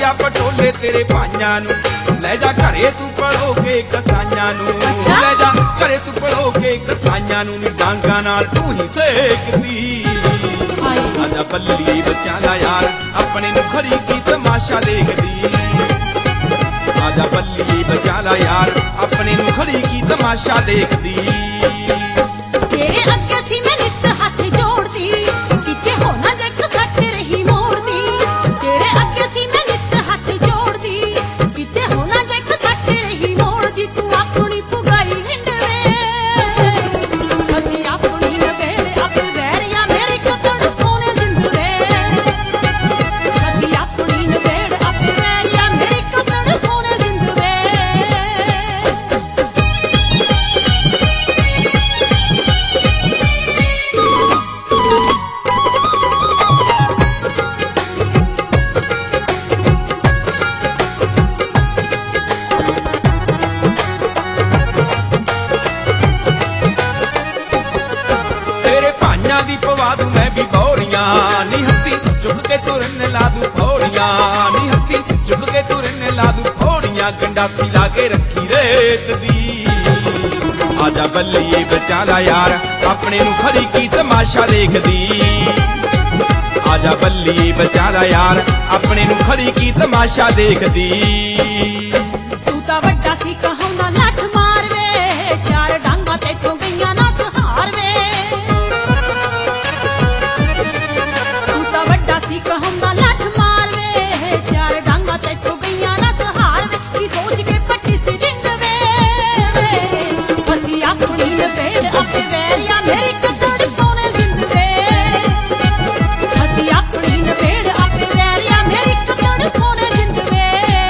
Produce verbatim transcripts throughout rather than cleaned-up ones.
जा पटोले तेरे भाइयां नू, ले जा घरे तू पड़ो के कसाइयां नू, ले जा घरे तू पड़ो के कसाइयां नू, नी डांगा नाल तू ही सेकदी। आजा बल्ली बचाला यार अपने नू खड़ी की तमाशा देखदी। आजा बल्ली बचाला यार अपने नू खड़ी की तमाशा देखदी। तेरे अगे सी मैं नित हाथ जोड़दी, किते हो ना देख सट रही मोड़दी। तेरे अगे सी मैं नित हाथ जोड़दी, किते हो ना देख सट रही मोड़दी। तू अपनी पुगाई हिंडवे, असी अपनी नवेड़ अपने वैरिया मेरी कतड़ सोने जिंदरे। असी अपनी नवेड़ अपने वैरिया मेरी कतड़ सोने जिंदरे। तेरे भाइयां दी पवा दूं मैं भी बौड़ियां, नी हत्ती चुक के तुरन ला दूं फौड़ियां, नी हत्ती चुक के तुरन ला दूं फौड़ियां। गंडासी ला के रखी रेत दी। आजा बल्ली बचाला यार अपने नू खड़ी की तमाशा देखदी। आजा बल्ली बचाला यार अपने नू खड़ी की तमाशा देखदी। तू ता वड्डा सी कहौंदा लठ मार वे, चार डांगा तेथों गईयां ना सहार वे। तू ता वड्डा सी कहौंदा लठ मार वे, चार डांगा तेथों गईयां ना सहार वे। की सोच के पट्टी सी रिंग वे, असी अपनी नवेड़ अपने वैरिया मेरी कतड़ सोने जिंदरे। असी अपनी नवेड़ अपने वैरिया मेरी कतड़ सोने जिंदरे।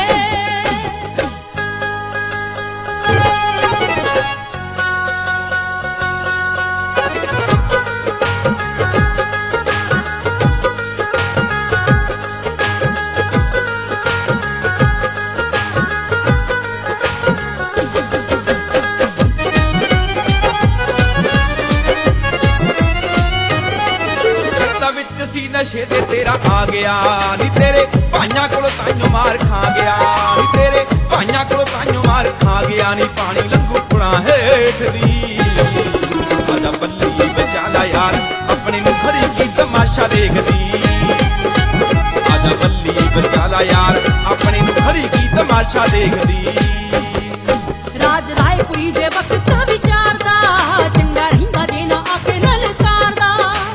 रत्ता विच सी नशे दे तेरा आ गया, नी तेरे भाइयां कोलों ताइयों मार खा गया, नी तेरे भाइयां कोलों ताइयों मार खा गया। नी पानी लंघू पुणा हेठ दी। आजा बल्ली बचाला यार अपने नू खड़ी की तमाशा देखदी। आजा बल्ली बचाला यार अपने नू खड़ी की तमाशा देखदी। राज रायपुरी दे वक्त विचारदा, चंगा रहिंदा जे ना आके ललकारदा।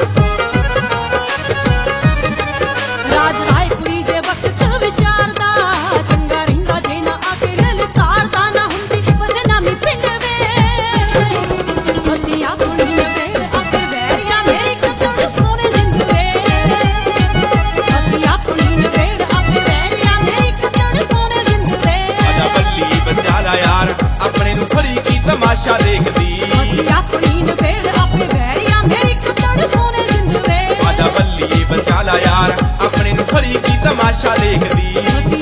राज रायपुरी दे वक्त विचारदा, चंगा रहिंदा जे ना आके ललकारदा। ना हुंदी बदनामी पिंड वे, असी अपनी नवेड़ अपने वैरिया मेरी कतड़ सोने जिंदरे। असी अपनी नवेड़ अपने वैरिया मेरी कतड़ सोने जिंदरे। आजा बल्ली बचाला यार अपने नू खड़ी की तमाशा देखदी। असी अपनी नवेड़ अपने वैरिया मेरी कतड़ सोने जिंदरे। आजा बल्ली बचाला यार अपने नू खड़ी की तमाशा देखदी।